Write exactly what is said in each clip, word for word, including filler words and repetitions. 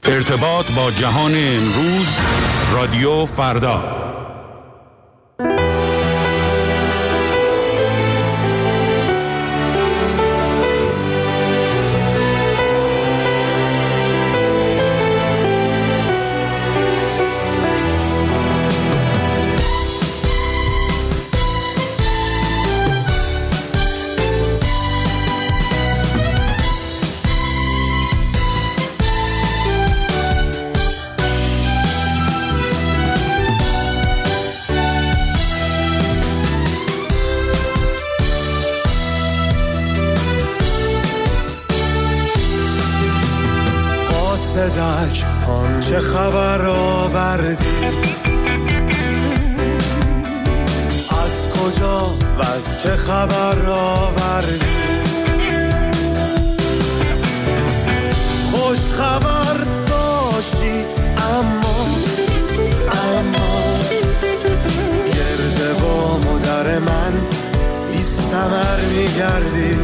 ارتباط با جهان امروز، رادیو فردا. صدک چه خبر آوردی، از کجا و از که خبر آوردی، خوش خبر باشی اما اما گرد با مادر من بی ثمر میگردی،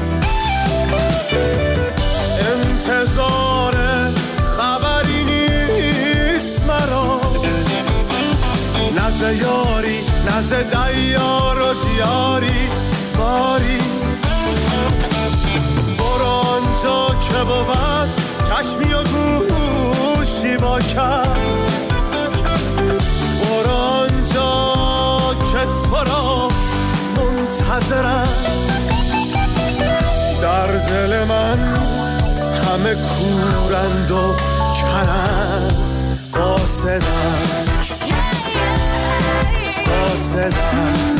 انتظار خبری نیست مرا، نزد یاری نزد دیار و دیاری باری، برو آنجا که بود چشمی و گوشی با کس، برو آنجا که تو را منتظرم، در دل من همه کورند و کنند، قاصدک قاصدک.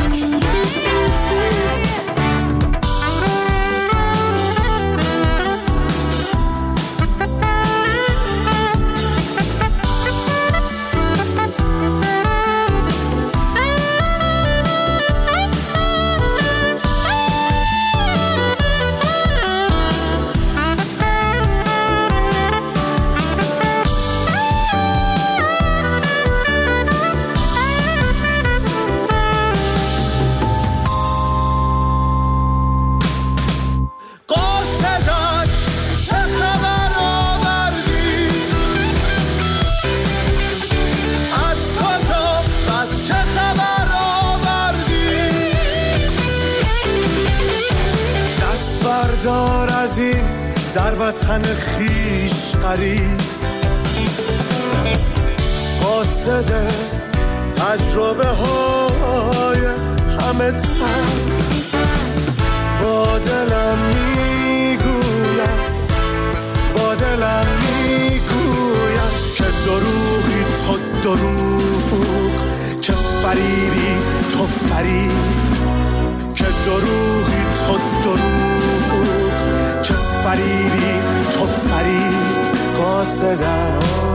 دار از این در وطن خیش قریب، قاصد تجربه های همه تن، با دلم میگوید با دلم میگوید که دروغی تو دروغ، که فریبی تو فریب، که دروغی تو دروغ، که فریبی تو فریب، قاصدم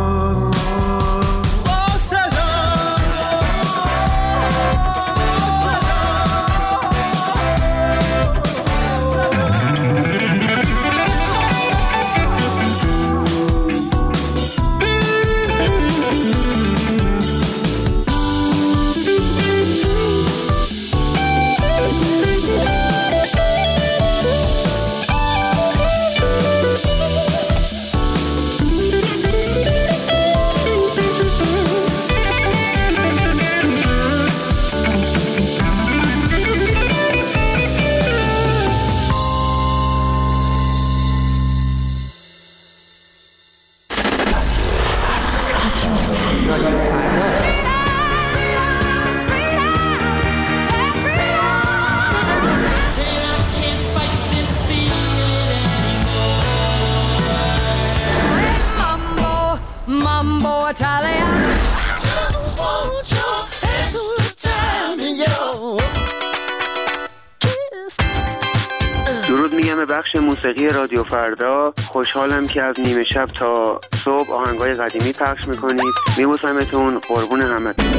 درود میگم به بخش موسیقی رادیو فردا. خوشحالم که از نیمه شب تا صبح آهنگای قدیمی پخش میکنید. میبوسمتون، قربون همتون.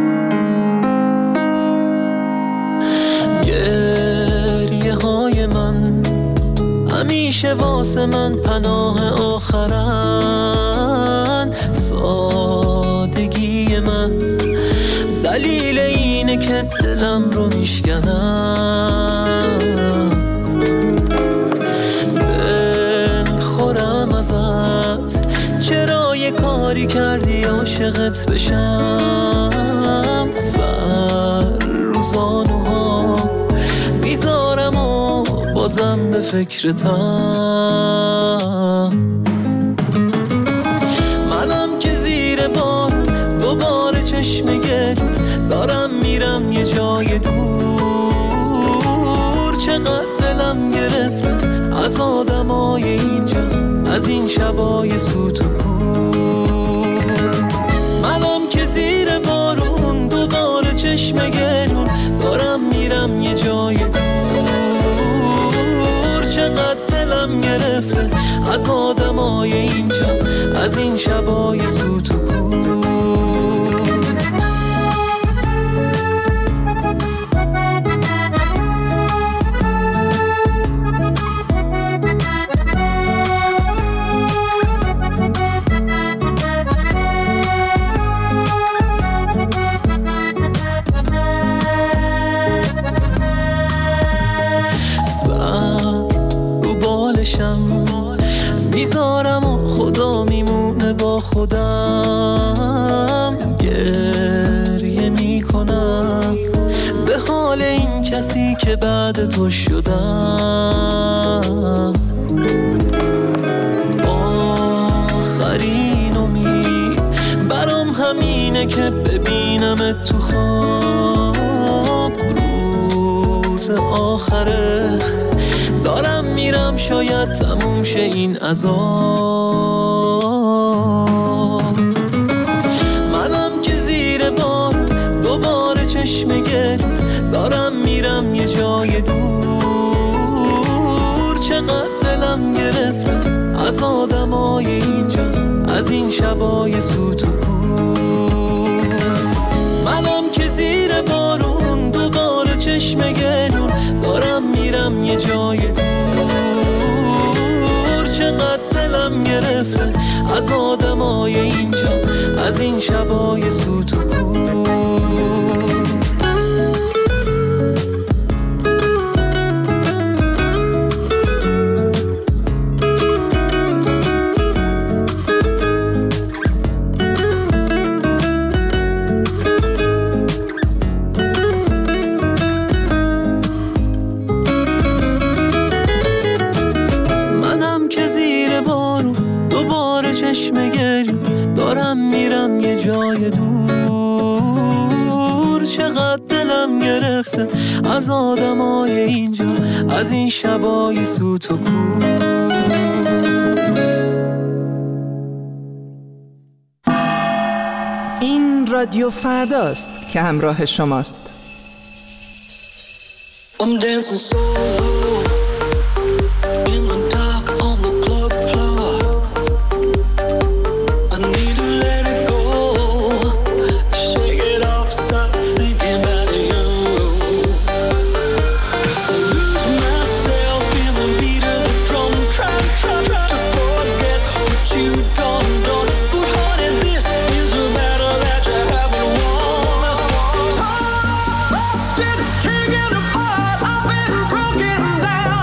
گریه های من که واسه من پناه آخرن. سادگی من دلیل اینه که دلم رو میشکنم. بخورم ازت چرا یه کاری کردی عاشقت بشم. سر روزانوها میذارم و بازم به فکرتم. منم که زیر بار دوباره چشم گرد دارم میرم یه جای دور. چقدر دلم گرفته از آدمای اینجا، از این شبای سوت و کور. منم که زیر بارون دوباره چشم گرون دارم میرم یه جای دور. چقدر دلم گرفته از آدمای اینجا، از این شبای سوت و کور. میذارم و خدا میمونه با خودم. گریه میکنم به حال این کسی که بعد تو شدم. آخرین امید برام همینه که ببینم تو خواب. روز آخره دارم میرم شاید تموم شه این عذاب. منم که زیر بار دوباره چشم گرد دارم میرم یه جای دور. چقدر دلم گرفته از آدمای اینجا، از این شبای سوت و کور. منم که زیر بارون دوباره چشم گرد دارم میرم یه جای دور. چقدر دلم گرفته از آدمای اینجا، از این شبای سوت و کور. دارم میرم یه جای دور. چقدر دلم گرفته از آدمای اینجا، از این شبای سوت و کور. این رادیو فرداست که همراه شماست. I'm dancing solo in the dark on the club floor. I need to let it go, shake it off, stop thinking about you. I lose myself in the beat of the drum, try, try, try to forget what you done, done. But honey, this is a battle that you haven't won. So lost it, taken apart, I've been broken down.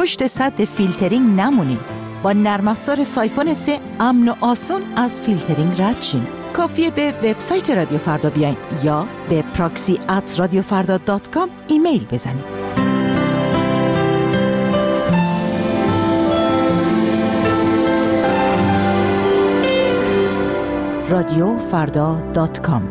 پشت سد فیلترینگ نمونین. با نرم افزار سایفون سه امن و آسون از فیلترینگ رد شین. کافیه به وبسایت رادیو فردا بیاین یا به پراکسی ات رادیو فردا دات کام ایمیل بزنید. رادیو فردا دات کام.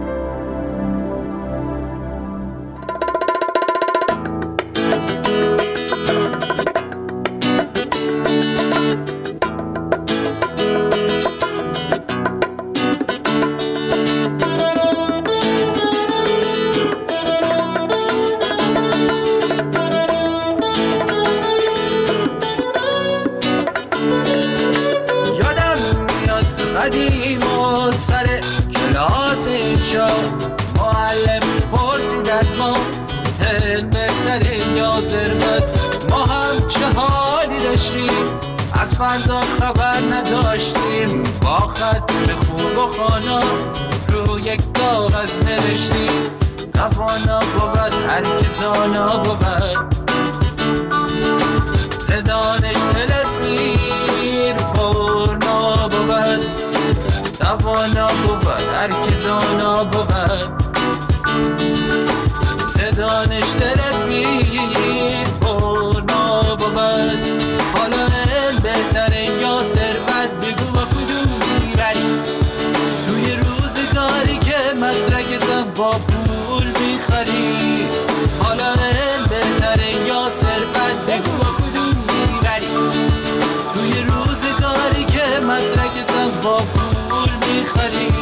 فردا خبر نداشتیم، با خط خوب و خانا رو یک کاغذ نوشتیم. توانا بود هر که دانا بود، صدانش دلت میر پرنا بود. توانا بود هر که دانا بود، صدانش دلت میر پرنا بود. حالا بهتره یا ثروت، بگو با کدوم میبری؟ توی روزگاری که مدرکتم با پول میخری. حالا بهتره یا ثروت، بگو با کدوم میبری؟ توی روزگاری که مدرکتم با پول میخری.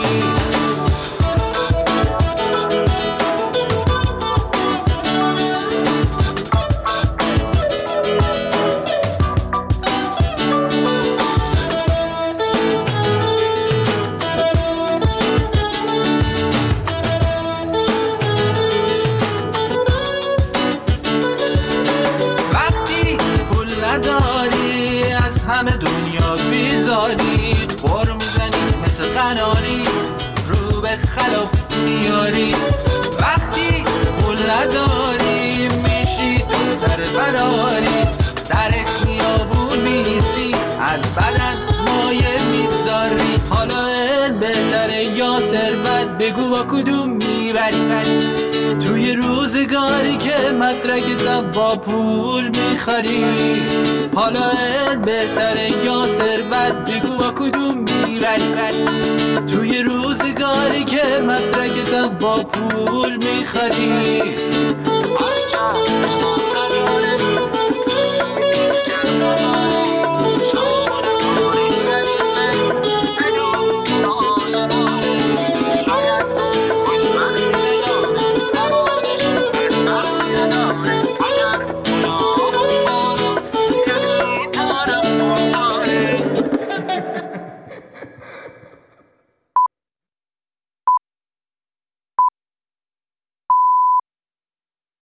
همه دنیا بیزاری، بر میزنی مثل قناری، رو به خلاف میاری. وقتی پول نداری میشی دختر براری، در خیابون میسی از بدن مایه میذاری. حالا بهتره یا ثروت، بگو با کدوم میبری؟ توی روزگاری که مدرکتم با پول میخری. حالا بهتره یا ثروت، بگو با کدوم میبری؟ توی روزگاری که مدرکتم با پول میخری.